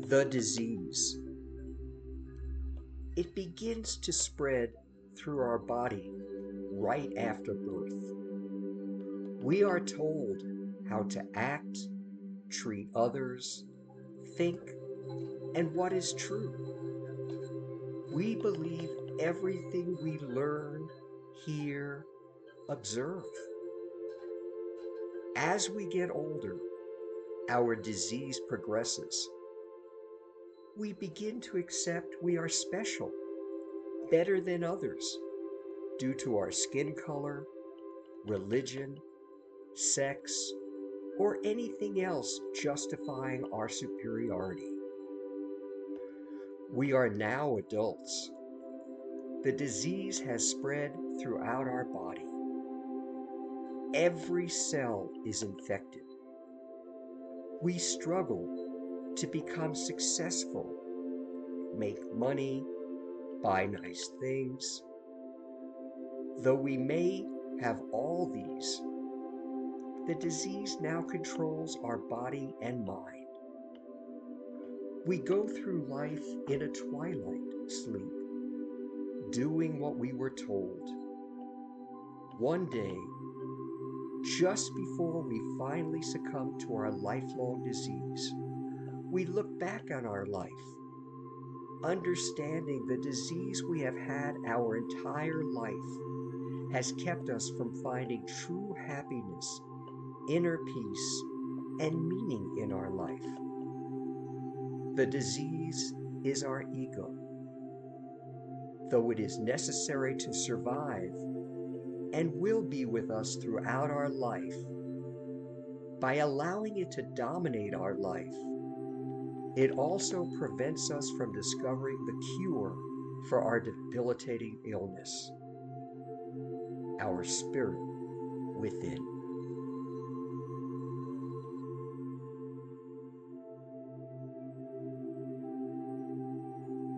The disease. It begins to spread through our body right after birth. We are told how to act, treat others, think, and what is true. We believe everything we learn, hear, observe. As we get older, our disease progresses. We begin to accept we are special, better than others, due to our skin color, religion, sex, or anything else justifying our superiority. We are now adults. The disease has spread throughout our body. Every cell is infected. We struggle to become successful, make money, buy nice things. Though we may have all these, the disease now controls our body and mind. We go through life in a twilight sleep, doing what we were told. One day, just before we finally succumb to our lifelong disease, we look back on our life, understanding the disease we have had our entire life has kept us from finding true happiness, inner peace, and meaning in our life. The disease is our ego. Though it is necessary to survive and will be with us throughout our life, by allowing it to dominate our life, it also prevents us from discovering the cure for our debilitating illness, our spirit within.